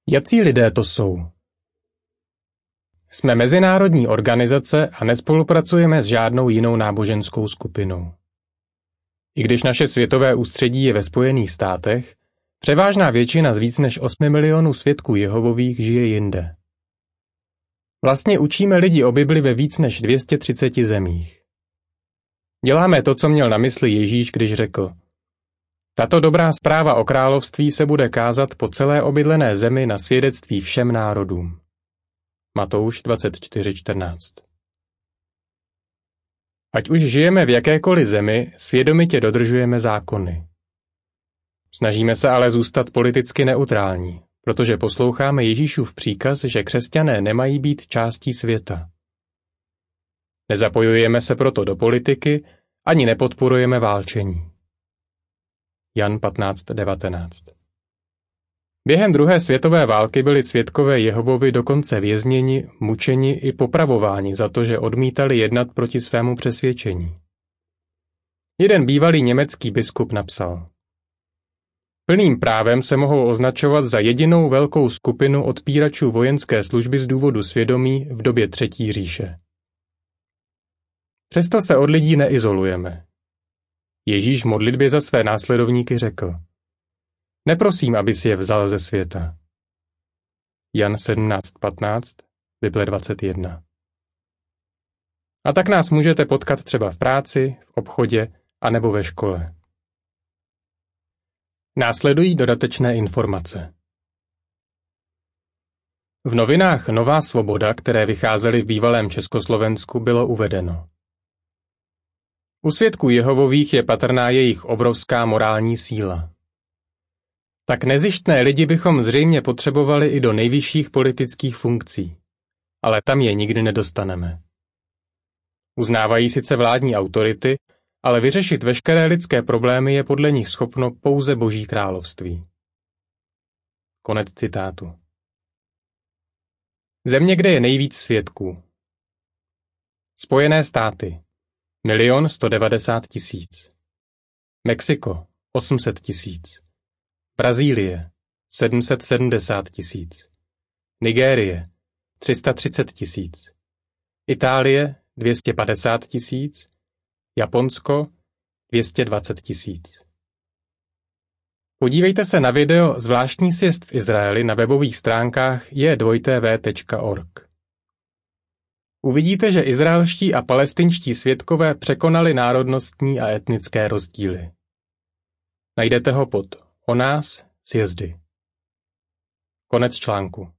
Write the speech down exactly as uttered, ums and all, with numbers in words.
Jací lidé to jsou? Jsme mezinárodní organizace a nespolupracujeme s žádnou jinou náboženskou skupinou. I když naše světové ústředí je ve Spojených státech, převážná většina z víc než osmi milionů svědků Jehovových žije jinde. Vlastně učíme lidi o Bibli ve víc než dvě stě třiceti zemích. Děláme to, co měl na mysli Ježíš, když řekl: Tato dobrá zpráva o království se bude kázat po celé obydlené zemi na svědectví všem národům. Matouš dvacet čtyři čtrnáct. Ať už žijeme v jakékoliv zemi, svědomitě dodržujeme zákony. Snažíme se ale zůstat politicky neutrální, protože posloucháme Ježíšův příkaz, že křesťané nemají být částí světa. Nezapojujeme se proto do politiky, ani nepodporujeme válčení. Jan patnáct devatenáct. Během druhé světové války byli svědkové Jehovovi dokonce vězněni, mučeni i popravováni za to, že odmítali jednat proti svému přesvědčení. Jeden bývalý německý biskup napsal: Plným právem se mohou označovat za jedinou velkou skupinu odpíračů vojenské služby z důvodu svědomí v době Třetí říše. Přesto se od lidí neizolujeme. Ježíš v modlitbě za své následovníky řekl: Neprosím, aby si je vzal ze světa. Jan sedmnáct patnáct, Bible dvacet jedna. A tak nás můžete potkat třeba v práci, v obchodě a nebo ve škole. Následují dodatečné informace. V novinách Nová svoboda, které vycházely v bývalém Československu, bylo uvedeno: U svědků Jehovových je patrná jejich obrovská morální síla. Tak nezištné lidi bychom zřejmě potřebovali i do nejvyšších politických funkcí, ale tam je nikdy nedostaneme. Uznávají sice vládní autority, ale vyřešit veškeré lidské problémy je podle nich schopno pouze Boží království. Konec citátu. Země, kde je nejvíc svědků. Spojené státy milion sto devadesát tisíc. Mexiko osm set tisíc. Brazílie sedm set sedmdesát tisíc. Nigérie tři sta třicet tisíc. Itálie dvě stě padesát tisíc. Japonsko dvě stě dvacet tisíc. Podívejte se na video Zvláštní sjezd v Izraeli na webových stránkách j dva t v tečka org. Uvidíte, že izraelští a palestinští svědkové překonali národnostní a etnické rozdíly. Najdete ho pod O nás sjezdy. Konec článku.